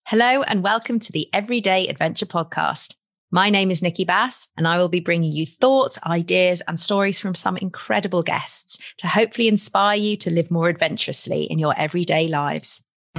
Hello and welcome to the Everyday Adventure Podcast. My name is Nikki Bass and I will be bringing you thoughts, ideas and stories from some incredible guests to hopefully inspire you to live more adventurously in your everyday lives.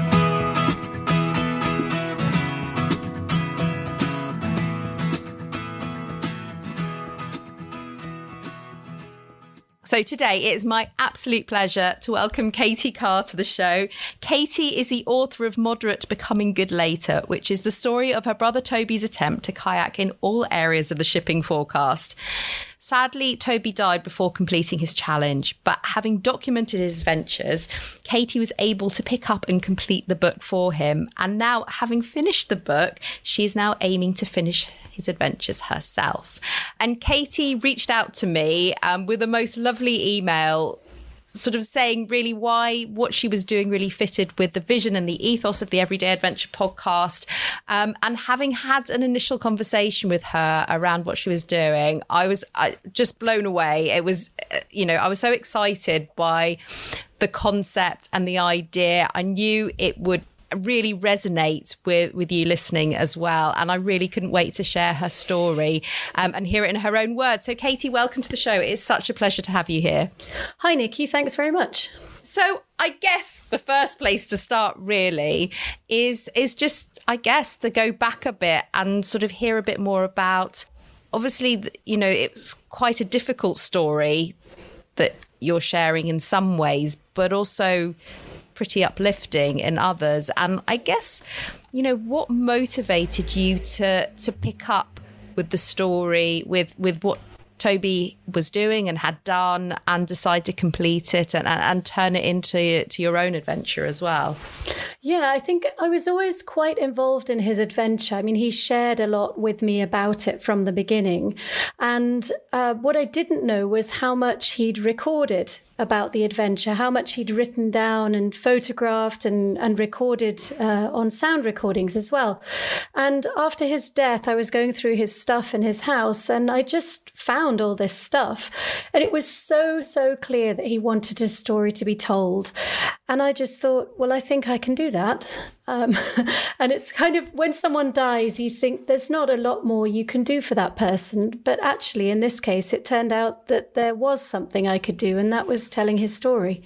So today it is my absolute pleasure to welcome Katie Carr to the show. Katie is the author of Moderate Becoming Good Later, which is the story of her brother Toby's attempt to kayak in all areas of the shipping forecast. Sadly, Toby died before completing his challenge, but having documented his adventures, Katie was able to pick up and complete the book for him. And now, having finished the book, she is now aiming to finish his adventures herself. And Katie reached out to me with the most lovely email, sort of saying really what she was doing really fitted with the vision and the ethos of the Everyday Adventure podcast. And having had an initial conversation with her around what she was doing, I was just blown away. It was, I was so excited by the concept and the idea. I knew it would really resonate with you listening as well. And I really couldn't wait to share her story and hear it in her own words. So Katie, welcome to the show. It is such a pleasure to have you here. Hi, Nikki. Thanks very much. So I guess the first place to start really is just, I guess, to go back a bit and sort of hear a bit more about, obviously, it's quite a difficult story that you're sharing in some ways, but also pretty uplifting in others. And I guess, what motivated you to pick up with the story, with what Toby was doing and had done, and decide to complete it and turn it into your own adventure as well? Yeah, I think I was always quite involved in his adventure. I mean, he shared a lot with me about it from the beginning. And what I didn't know was how much he'd recorded about the adventure, how much he'd written down and photographed and recorded on sound recordings as well. And after his death, I was going through his stuff in his house and I just found all this stuff. And it was so clear that he wanted his story to be told. And I just thought, well, I think I can do that. And it's kind of when someone dies, you think there's not a lot more you can do for that person. But actually, in this case, it turned out that there was something I could do, and that was telling his story.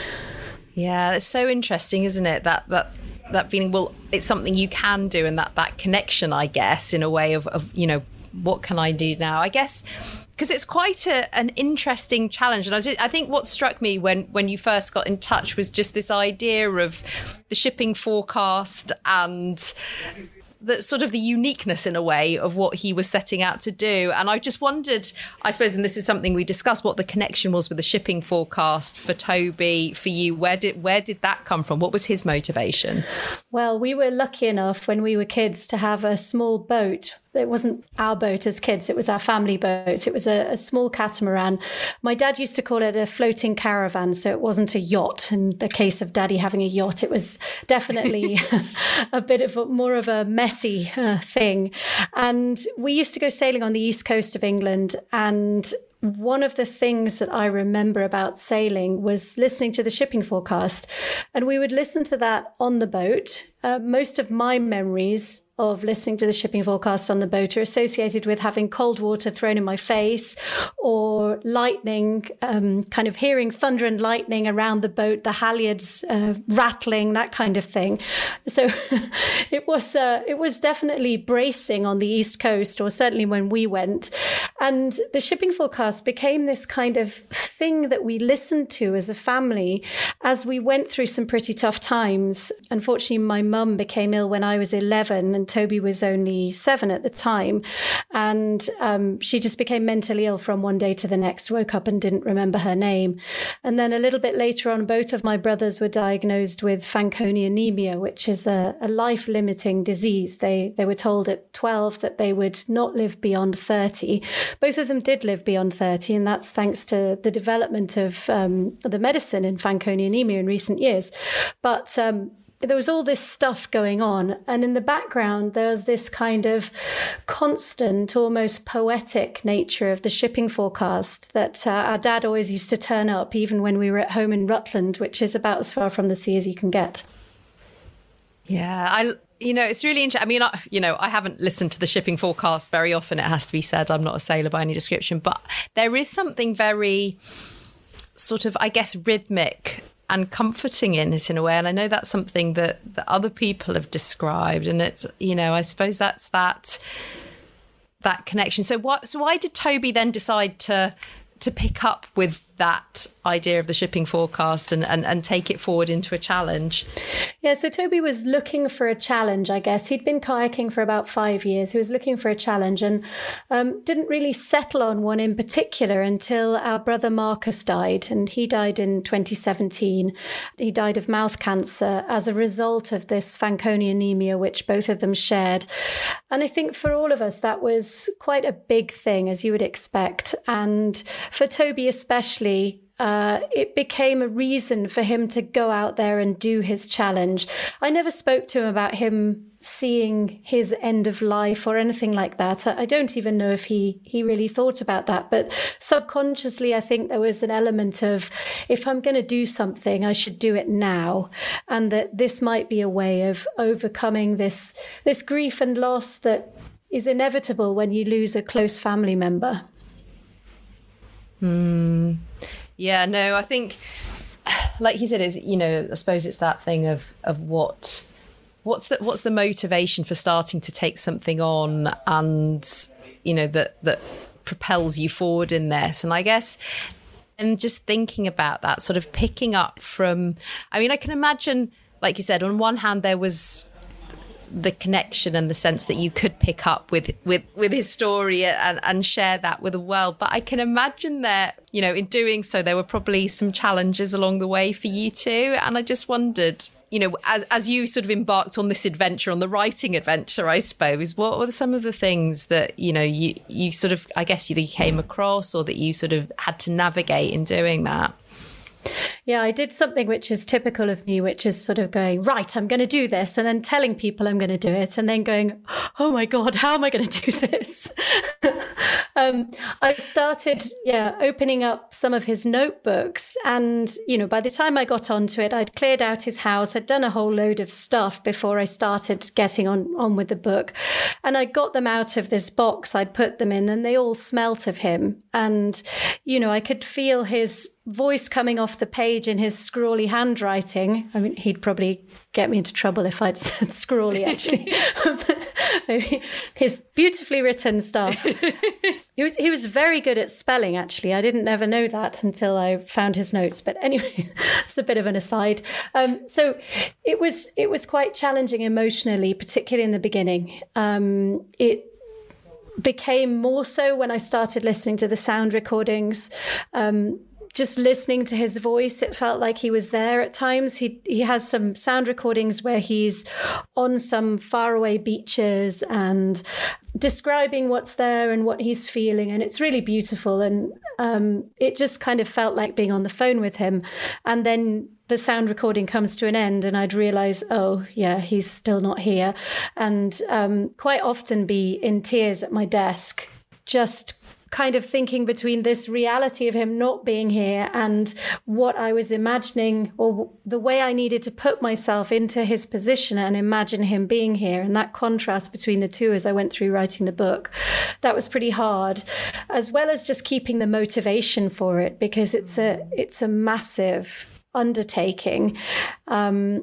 Yeah, it's so interesting, isn't it? That feeling, well, it's something you can do, and that connection, I guess, in a way of what can I do now? I guess because it's quite an interesting challenge. And I think what struck me when you first got in touch was just this idea of the shipping forecast and the sort of the uniqueness in a way of what he was setting out to do. And I just wondered, I suppose, and this is something we discussed, what the connection was with the shipping forecast for Toby, for you. Where did that come from? What was his motivation? Well, we were lucky enough when we were kids to have a small boat. It wasn't our boat as kids, it was our family boat. It was a small catamaran. My dad used to call it a floating caravan, so it wasn't a yacht. In the case of Daddy having a yacht, it was definitely a bit of more of a messy thing. And we used to go sailing on the east coast of England, and one of the things that I remember about sailing was listening to the shipping forecast. And we would listen to that on the boat. Most of my memories of listening to the shipping forecast on the boat are associated with having cold water thrown in my face or lightning, kind of hearing thunder and lightning around the boat, the halyards rattling, that kind of thing. So it was definitely bracing on the East Coast, or certainly when we went. And the shipping forecast became this kind of thing that we listened to as a family as we went through some pretty tough times. Unfortunately, my mum became ill when I was 11 and Toby was only 7 at the time. And she just became mentally ill from one day to the next, woke up and didn't remember her name. And then a little bit later on, both of my brothers were diagnosed with Fanconi anemia, which is a life-limiting disease. They were told at 12 that they would not live beyond 30. Both of them did live beyond 30, and that's thanks to the development of the medicine in Fanconi anemia in recent years. But there was all this stuff going on. And in the background, there was this kind of constant, almost poetic nature of the shipping forecast that our dad always used to turn up, even when we were at home in Rutland, which is about as far from the sea as you can get. Yeah, it's really interesting. I mean, I haven't listened to the shipping forecast very often, it has to be said. I'm not a sailor by any description, but there is something very sort of, I guess, rhythmic and comforting in it in a way. And I know that's something that other people have described. And it's, I suppose that's that connection. So why did Toby then decide to pick up with that idea of the shipping forecast and take it forward into a challenge? Yeah, so Toby was looking for a challenge, I guess. He'd been kayaking for about 5 years. He was looking for a challenge and didn't really settle on one in particular until our brother Marcus died. And he died in 2017. He died of mouth cancer as a result of this Fanconi anemia, which both of them shared. And I think for all of us, that was quite a big thing, as you would expect. And for Toby especially, it became a reason for him to go out there and do his challenge. I never spoke to him about him seeing his end of life or anything like that. I don't even know if he really thought about that. But subconsciously, I think there was an element of, if I'm going to do something, I should do it now. And that this might be a way of overcoming this grief and loss that is inevitable when you lose a close family member. Yeah, no, I think, like he said, is, I suppose it's that thing of what's the motivation for starting to take something on, and that propels you forward in this. And I guess, and just thinking about that, sort of picking up from, I mean, I can imagine, like you said, on one hand there was the connection and the sense that you could pick up with his story and share that with the world. But I can imagine that, in doing so, there were probably some challenges along the way for you too. And I just wondered, as you sort of embarked on this adventure, on the writing adventure, I suppose, what were some of the things that, you sort of, I guess, either you came across or that you sort of had to navigate in doing that? Yeah, I did something which is typical of me, which is sort of going, right, I'm going to do this, and then telling people I'm going to do it, and then going, oh my God, how am I going to do this? I started, opening up some of his notebooks. And, by the time I got onto it, I'd cleared out his house. I'd done a whole load of stuff before I started getting on with the book. And I got them out of this box. I'd put them in, and they all smelt of him. And, I could feel his voice coming off the page in his scrawly handwriting. I mean, he'd probably get me into trouble if I'd said scrawly, actually. His beautifully written stuff. He was very good at spelling, actually. I didn't ever know that until I found his notes. But anyway, it's a bit of an aside. So it was quite challenging emotionally, particularly in the beginning. It became more so when I started listening to the sound recordings. Just listening to his voice, it felt like he was there at times. He has some sound recordings where he's on some faraway beaches and describing what's there and what he's feeling. And it's really beautiful. And it just kind of felt like being on the phone with him. And then the sound recording comes to an end and I'd realize, oh, yeah, he's still not here. And quite often be in tears at my desk, just kind of thinking between this reality of him not being here and what I was imagining, or the way I needed to put myself into his position and imagine him being here. And that contrast between the two as I went through writing the book, that was pretty hard, as well as just keeping the motivation for it, because it's a massive undertaking. And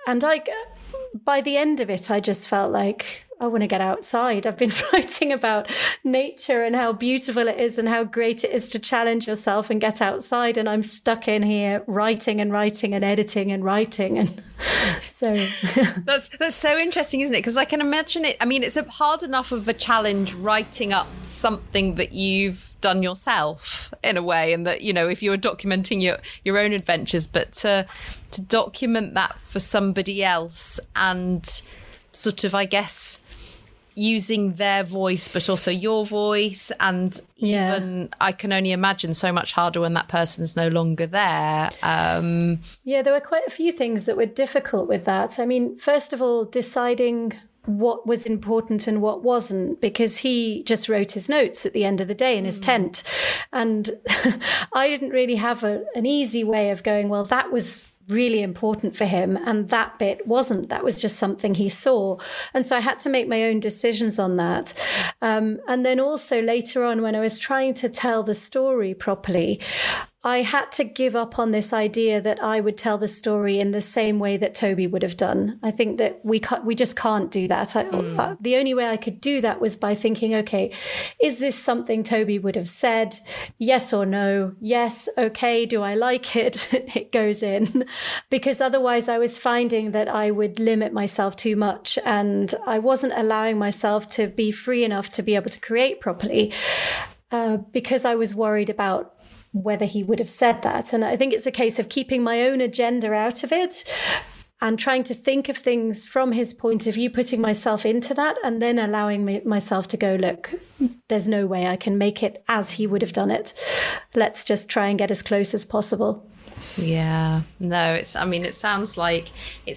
by the end of it, I just felt like, I want to get outside. I've been writing about nature and how beautiful it is and how great it is to challenge yourself and get outside. And I'm stuck in here writing and editing and writing. And so that's so interesting, isn't it? Because I can imagine it. I mean, it's hard enough of a challenge writing up something that you've done yourself in a way. And that, if you're documenting your own adventures, but to document that for somebody else and sort of, I guess, using their voice, but also your voice. And even I can only imagine so much harder when that person's no longer there. There were quite a few things that were difficult with that. I mean, first of all, deciding what was important and what wasn't, because he just wrote his notes at the end of the day in his tent. And I didn't really have an easy way of going, well, that was really important for him, and that bit wasn't. That was just something he saw. And so I had to make my own decisions on that. And then also later on, when I was trying to tell the story properly, I had to give up on this idea that I would tell the story in the same way that Toby would have done. I think that we just can't do that. The only way I could do that was by thinking, okay, is this something Toby would have said? Yes or no? Yes. Okay. Do I like it? It goes in. Because otherwise I was finding that I would limit myself too much, and I wasn't allowing myself to be free enough to be able to create properly, because I was worried about whether he would have said that. And I think it's a case of keeping my own agenda out of it and trying to think of things from his point of view, putting myself into that, and then allowing myself to go, look, there's no way I can make it as he would have done it. Let's just try and get as close as possible. Yeah, no, it sounds like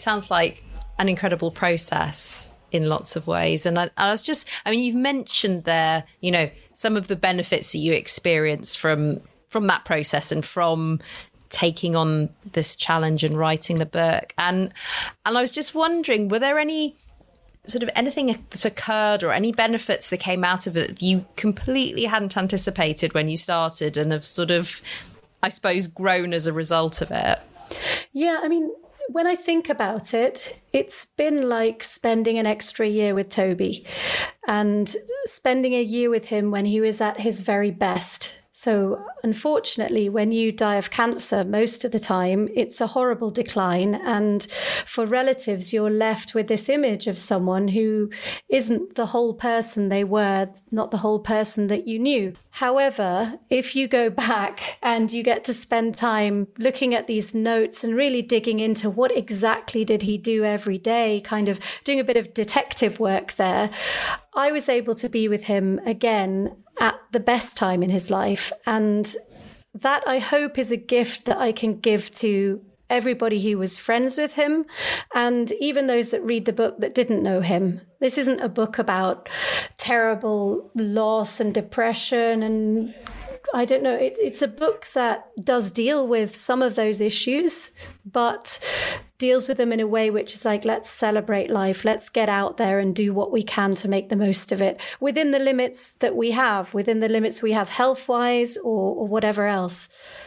an incredible process in lots of ways. And you've mentioned there, some of the benefits that you experience from that process and from taking on this challenge and writing the book. And I was just wondering, were there any sort of anything that occurred or any benefits that came out of it that you completely hadn't anticipated when you started and have sort of, I suppose, grown as a result of it? Yeah, when I think about it, it's been like spending an extra year with Toby and spending a year with him when he was at his very best. So unfortunately, when you die of cancer, most of the time, it's a horrible decline. And for relatives, you're left with this image of someone who isn't the whole person they were, not the whole person that you knew. However, if you go back and you get to spend time looking at these notes and really digging into what exactly did he do every day, kind of doing a bit of detective work there, I was able to be with him again at the best time in his life. And that, I hope, is a gift that I can give to everybody who was friends with him, and even those that read the book that didn't know him. This isn't a book about terrible loss and depression and I don't know. It's a book that does deal with some of those issues, but deals with them in a way which is like, let's celebrate life. Let's get out there and do what we can to make the most of it within the limits that we have, health-wise or whatever else.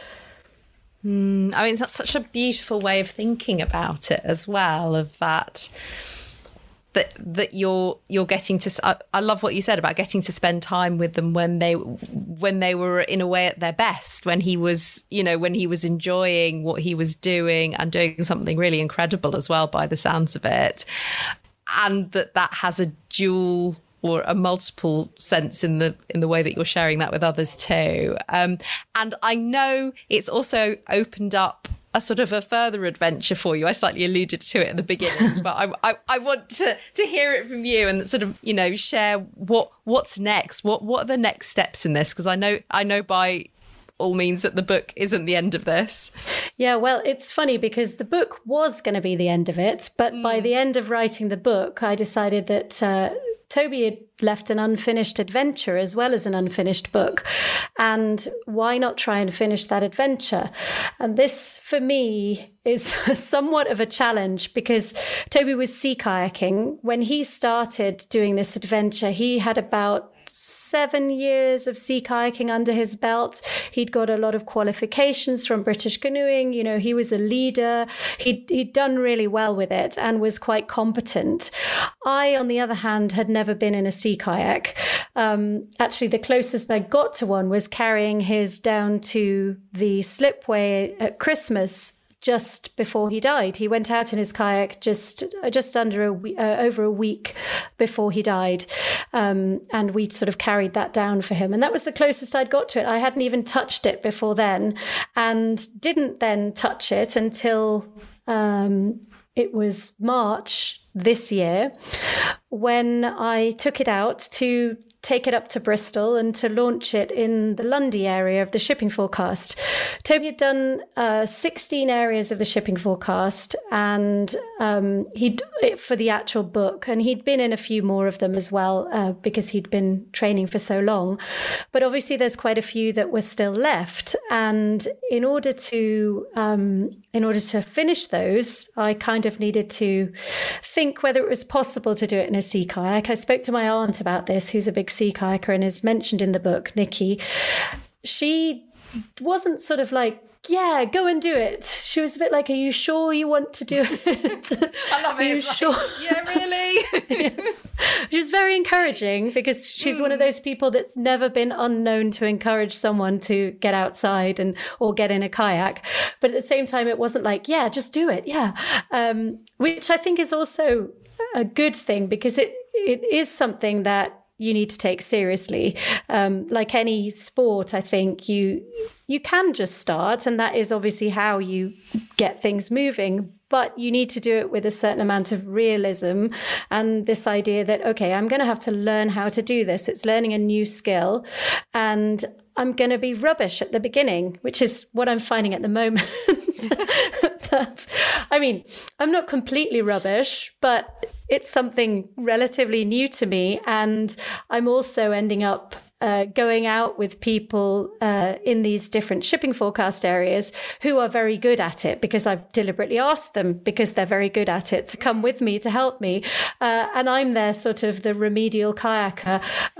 That's such a beautiful way of thinking about it as well, of that you're getting to. I love what you said about getting to spend time with them when they were in a way at their best, when he was enjoying what he was doing and doing something really incredible as well, by the sounds of it, and that has a dual or a multiple sense in the way that you're sharing that with others too. And I know it's also opened up a sort of a further adventure for you. I slightly alluded to it at the beginning, but I want to hear it from you and sort of, share what's next. What are the next steps in this? Because I know by all means that the book isn't the end of this. Yeah, well, it's funny because the book was going to be the end of it, but by the end of writing the book, I decided that Toby had left an unfinished adventure as well as an unfinished book. And why not try and finish that adventure? And this, for me, is somewhat of a challenge because Toby was sea kayaking. When he started doing this adventure, he had about 7 years of sea kayaking under his belt. He'd got a lot of qualifications from British Canoeing. He was a leader. He'd done really well with it and was quite competent. I, on the other hand, had never been in a sea kayak. Actually, the closest I got to one was carrying his down to the slipway at Christmas just before he died. He went out in his kayak just under over a week before he died. And we sort of carried that down for him. And that was the closest I'd got to it. I hadn't even touched it before then and didn't then touch it until it was March this year when I took it out to take it up to Bristol and to launch it in the Lundy area of the shipping forecast. Toby had done 16 areas of the shipping forecast, and he'd for the actual book, and he'd been in a few more of them as well because he'd been training for so long. But obviously, there's quite a few that were still left, and in order to finish those, I kind of needed to think whether it was possible to do it in a sea kayak. I spoke to my aunt about this, who's a big sea kayaker and is mentioned in the book, Nikki. She wasn't sort of like, yeah, go and do it. She was a bit like, are you sure you want to do it? I love it. Are you sure? Yeah, really? Which is very encouraging, because she's one of those people that's never been unknown to encourage someone to get outside or get in a kayak. But at the same time, it wasn't like, yeah, just do it. Yeah. Which I think is also a good thing, because it is something that you need to take seriously. Like any sport, I think you can just start, and that is obviously how you get things moving. But you need to do it with a certain amount of realism and this idea that, okay, I'm going to have to learn how to do this. It's learning a new skill, and I'm going to be rubbish at the beginning, which is what I'm finding at the moment. I'm not completely rubbish, but it's something relatively new to me. And I'm also ending up going out with people in these different shipping forecast areas who are very good at it, because I've deliberately asked them, because they're very good at it, to come with me, to help me. And I'm there sort of the remedial kayaker,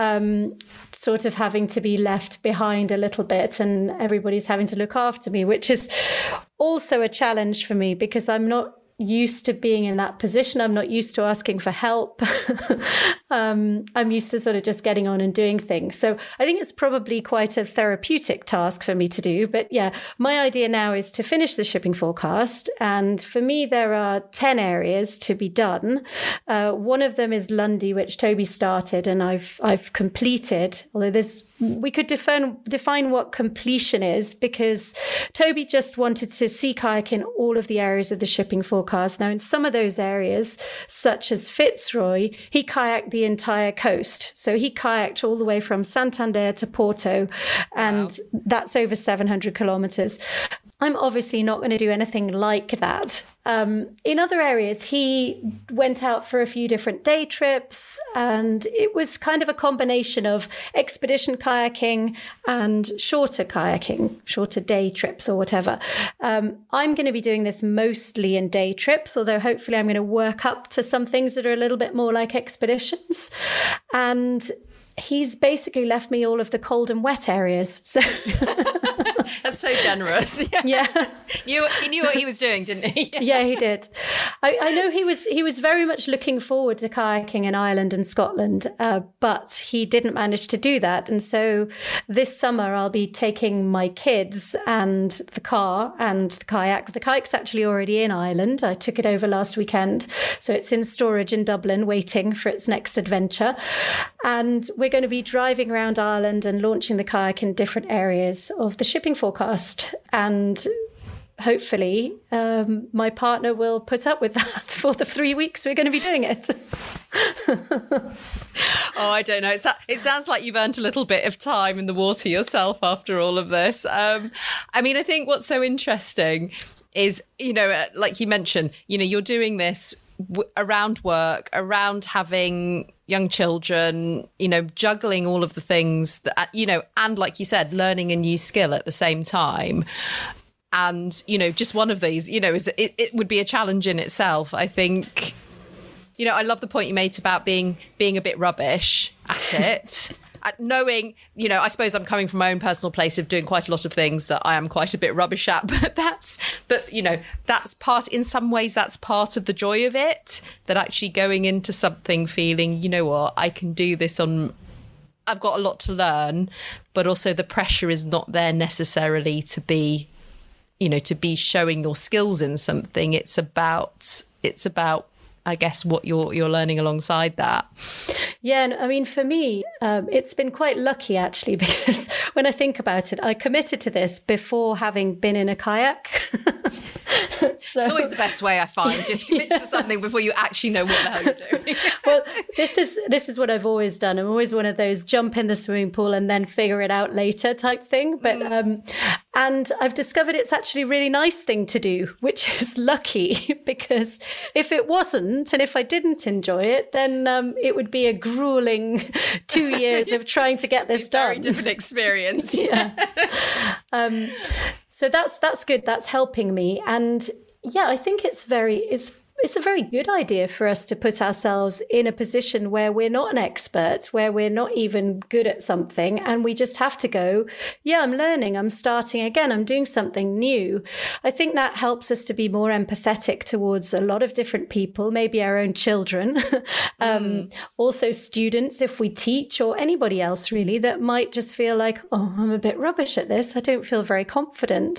sort of having to be left behind a little bit, and everybody's having to look after me, which is also a challenge for me, because I'm not used to being in that position. I'm not used to asking for help. I'm used to sort of just getting on and doing things. So I think it's probably quite a therapeutic task for me to do. But yeah, my idea now is to finish the shipping forecast. And for me, there are 10 areas to be done. One of them is Lundy, which Toby started and I've completed, although we could define what completion is, because Toby just wanted to sea kayak in all of the areas of the shipping forecast. Now, in some of those areas, such as Fitzroy, he kayaked the entire coast. So he kayaked all the way from Santander to Porto, and that's over 700 kilometers. I'm obviously not going to do anything like that. In other areas, he went out for a few different day trips, and it was kind of a combination of expedition kayaking and shorter day trips or whatever. I'm going to be doing this mostly in day trips, although hopefully I'm going to work up to some things that are a little bit more like expeditions. And he's basically left me all of the cold and wet areas. So that's so generous. Yeah. He knew what he was doing, didn't he? Yeah, he did. I know he was very much looking forward to kayaking in Ireland and Scotland, but he didn't manage to do that. And so this summer I'll be taking my kids and the car and the kayak. The kayak's actually already in Ireland. I took it over last weekend. So it's in storage in Dublin, waiting for its next adventure. And we're going to be driving around Ireland and launching the kayak in different areas of the shipping forecast. And hopefully my partner will put up with that for the 3 weeks we're going to be doing it. Oh, I don't know. It sounds like you've earned a little bit of time in the water yourself after all of this. I think what's so interesting is, like you mentioned, you're doing this around work, around having young children, juggling all of the things that, and like you said, learning a new skill at the same time. And, just one of these, it would be a challenge in itself. I think, I love the point you made about being a bit rubbish at it. Knowing, I suppose I'm coming from my own personal place of doing quite a lot of things that I am quite a bit rubbish at, in some ways that's part of the joy of it, that actually going into something feeling, I can do this I've got a lot to learn, but also the pressure is not there necessarily to be showing your skills in something. It's about, I guess, what you're learning alongside that. Yeah, and for me, it's been quite lucky actually, because when I think about it, I committed to this before having been in a kayak. It's always the best way, I find. Just commit to something before you actually know what the hell you're doing. Well, this is what I've always done. I'm always one of those jump in the swimming pool and then figure it out later type thing. But and I've discovered it's actually a really nice thing to do, which is lucky, because if it wasn't, and if I didn't enjoy it, then it would be a grueling 2 years of trying to get this done. Very different experience. Yeah. So that's good. That's helping me. And yeah, I think it's a very good idea for us to put ourselves in a position where we're not an expert, where we're not even good at something. And we just have to go, yeah, I'm learning, I'm starting again, I'm doing something new. I think that helps us to be more empathetic towards a lot of different people, maybe our own children, also students, if we teach, or anybody else really that might just feel like, oh, I'm a bit rubbish at this. I don't feel very confident.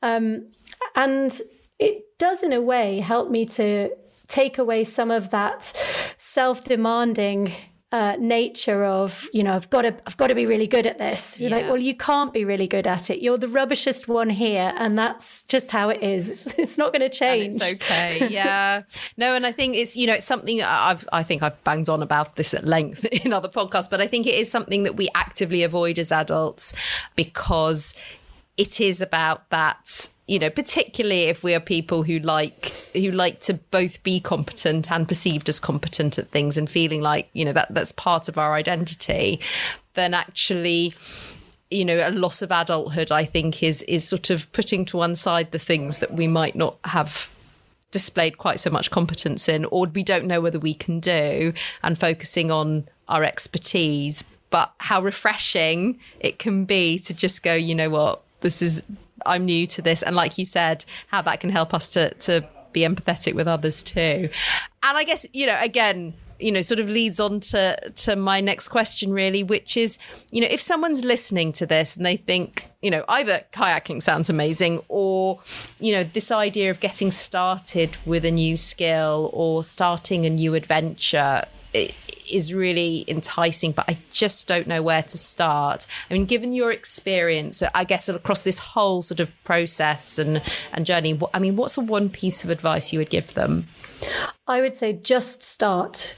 And it does, in a way, help me to take away some of that self-demanding nature of, I've got to be really good at this. You're like, well, you can't be really good at it. You're the rubbishest one here, and that's just how it is. It's not going to change. And it's okay. Yeah. No, and I think it's, it's something I think I've banged on about this at length in other podcasts, but I think it is something that we actively avoid as adults, because it is about that, particularly if we are people who like to both be competent and perceived as competent at things, and feeling like, that's part of our identity, then actually, a loss of adulthood, I think, is sort of putting to one side the things that we might not have displayed quite so much competence in, or we don't know whether we can do, and focusing on our expertise. But how refreshing it can be to just go, you know what, I'm new to this. And like you said, how that can help us to be empathetic with others too. And I guess, again, sort of leads on to my next question really, which is, if someone's listening to this and they think, either kayaking sounds amazing, or, this idea of getting started with a new skill or starting a new adventure is really enticing, but I just don't know where to start. I mean, given your experience, I guess, across this whole sort of process and journey, what's the one piece of advice you would give them? I would say just start.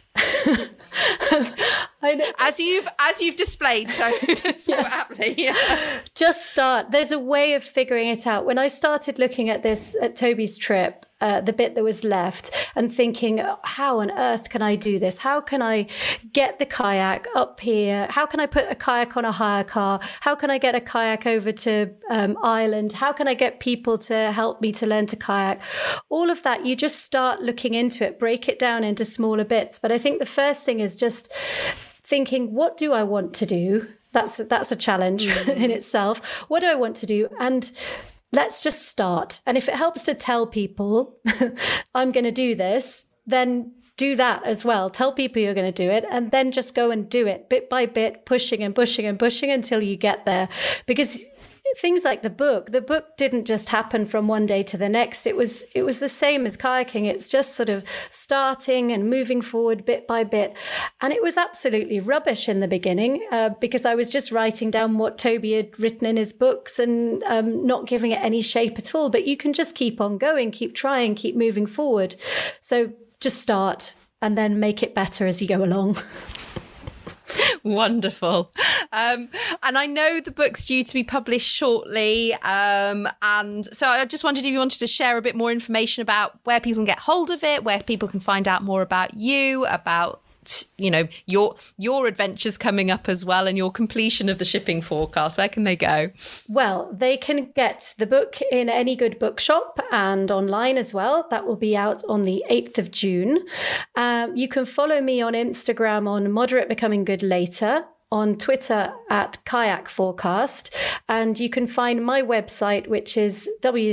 I know. As you've displayed so yes. aptly. Yeah. Just start. There's a way of figuring it out. When I started looking at this at Toby's trip, the bit that was left, and thinking, how on earth can I do this? How can I get the kayak up here? How can I put a kayak on a hire car? How can I get a kayak over to Ireland? How can I get people to help me to learn to kayak? All of that, you just start looking into it, break it down into smaller bits. But I think the first thing is just thinking, what do I want to do? That's a challenge in itself. What do I want to do? And let's just start. And if it helps to tell people I'm going to do this, then do that as well. Tell people you're going to do it, and then just go and do it bit by bit, pushing and pushing and pushing until you get there. Because things like the book didn't just happen from one day to the next. It was the same as kayaking. It's just sort of starting and moving forward bit by bit. And it was absolutely rubbish in the beginning because I was just writing down what Toby had written in his books and not giving it any shape at all. But you can just keep on going, keep trying, keep moving forward. So just start and then make it better as you go along. Wonderful. And I know the book's due to be published shortly. And so I just wondered if you wanted to share a bit more information about where people can get hold of it, where people can find out more about you, about your adventures coming up as well, and your completion of the shipping forecast. Where can they go? Well, they can get the book in any good bookshop and online as well. That will be out on the 8th of June. You can follow me on Instagram on Moderate Becoming Good Later, on Twitter at Kayak Forecast, and you can find my website, which is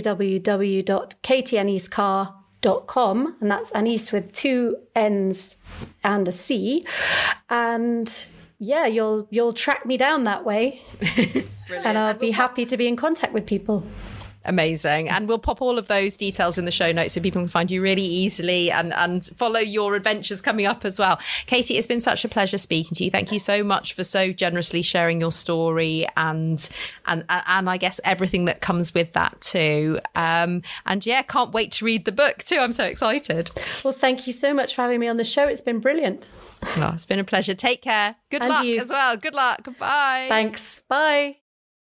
www.katieannicecarr.com, and that's Annice with 2 N's and a C. And yeah, you'll track me down that way. And I'll be happy to be in contact with people. Amazing. And we'll pop all of those details in the show notes so people can find you really easily and follow your adventures coming up as well. Katie, it's been such a pleasure speaking to you. Thank you so much for so generously sharing your story and I guess everything that comes with that too. And yeah, can't wait to read the book too. I'm so excited. Well, thank you so much for having me on the show. It's been brilliant. Oh, it's been a pleasure. Take care. Good luck as well. Good luck. Bye. Thanks. Bye.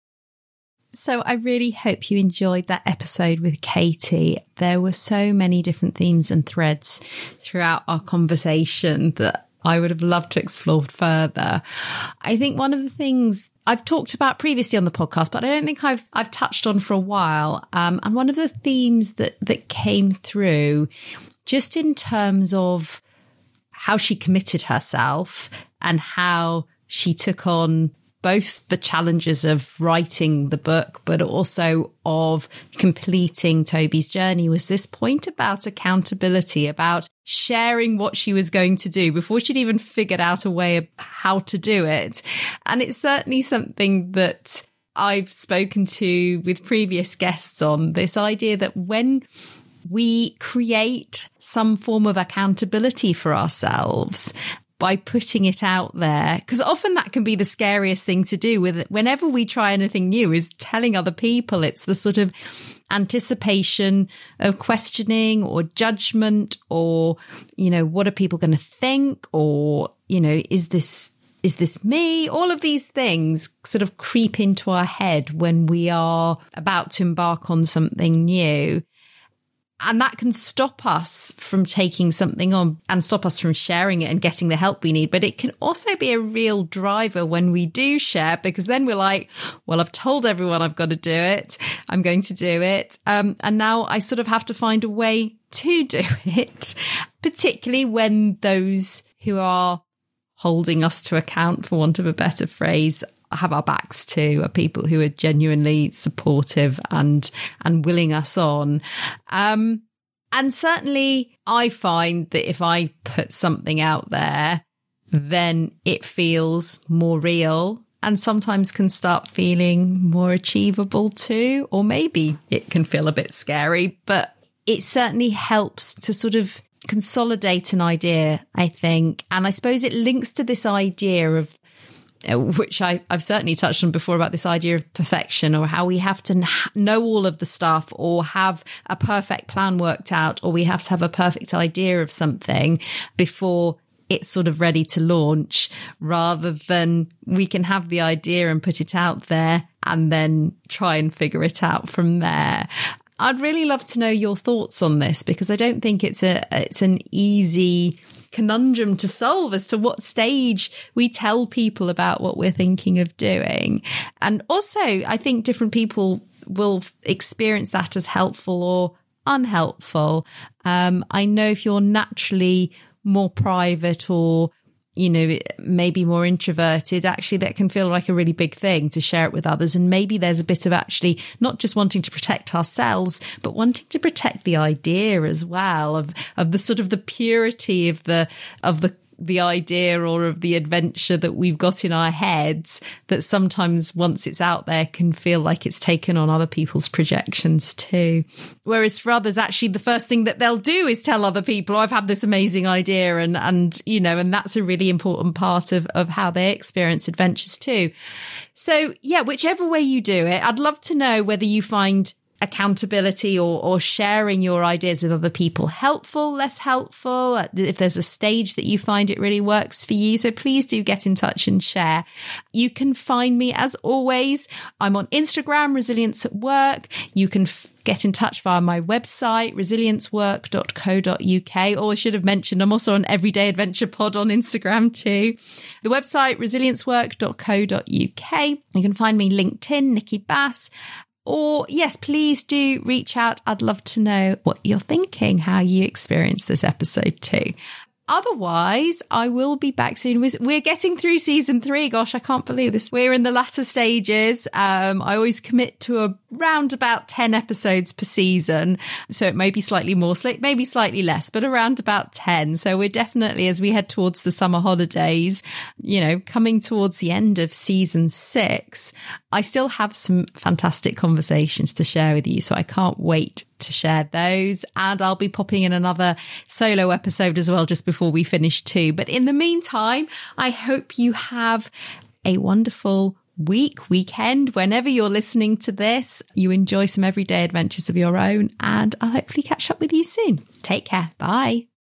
So I really hope you enjoyed that episode with Katie. There were so many different themes and threads throughout our conversation that I would have loved to explore further. I think one of the things I've talked about previously on the podcast, but I don't think I've touched on for a while. And one of the themes that came through just in terms of how she committed herself and how she took on both the challenges of writing the book, but also of completing Toby's journey, was this point about accountability, about sharing what she was going to do before she'd even figured out a way of how to do it. And it's certainly something that I've spoken to with previous guests on, this idea that when we create some form of accountability for ourselves by putting it out there, because often that can be the scariest thing to do with it. Whenever we try anything new is telling other people. It's the sort of anticipation of questioning or judgment or, you know, what are people going to think? Or, you know, is this me? All of these things sort of creep into our head when we are about to embark on something new. And that can stop us from taking something on and stop us from sharing it and getting the help we need. But it can also be a real driver when we do share, because then we're like, well, I've told everyone I've got to do it. I'm going to do it. And now I sort of have to find a way to do it, particularly when those who are holding us to account, for want of a better phrase, have our backs to, are people who are genuinely supportive and willing us on. And certainly I find that if I put something out there, then it feels more real and sometimes can start feeling more achievable too. Or maybe it can feel a bit scary, but it certainly helps to sort of consolidate an idea, I think. And I suppose it links to this idea of, which I've certainly touched on before, about this idea of perfection, or how we have to know all of the stuff or have a perfect plan worked out, or we have to have a perfect idea of something before it's sort of ready to launch, rather than we can have the idea and put it out there and then try and figure it out from there. I'd really love to know your thoughts on this, because I don't think it's an easy conundrum to solve as to what stage we tell people about what we're thinking of doing. And also, I think different people will experience that as helpful or unhelpful. I know if you're naturally more private or, you know, maybe more introverted, actually that can feel like a really big thing to share it with others. And maybe there's a bit of actually not just wanting to protect ourselves, but wanting to protect the idea as well of the sort of the purity of the idea or of the adventure that we've got in our heads, that sometimes once it's out there can feel like it's taken on other people's projections too. Whereas for others, actually the first thing that they'll do is tell other people, I've had this amazing idea, and you know, and that's a really important part of how they experience adventures too. So yeah, whichever way you do it, I'd love to know whether you find accountability or sharing your ideas with other people helpful, less helpful, if there's a stage that you find it really works for you. So please do get in touch and share. You can find me, as always, I'm on Instagram, Resilience at Work. You can get in touch via my website, resiliencework.co.uk. Or I should have mentioned, I'm also on Everyday Adventure Pod on Instagram too. The website, resiliencework.co.uk. You can find me LinkedIn, Nikki Bass. Or yes, please do reach out. I'd love to know what you're thinking, how you experienced this episode too. otherwise, I will be back soon. We're getting through season 3. Gosh, I can't believe this. We're in the latter stages. I always commit to around about 10 episodes per season. So it may be slightly more, maybe slightly less, but around about 10. So we're definitely, as we head towards the summer holidays, coming towards the end of season 6. I still have some fantastic conversations to share with you. So I can't wait to share those. And I'll be popping in another solo episode as well, just before we finish too. But in the meantime, I hope you have a wonderful weekend, whenever you're listening to this. You enjoy some everyday adventures of your own, and I'll hopefully catch up with you soon. Take care. Bye.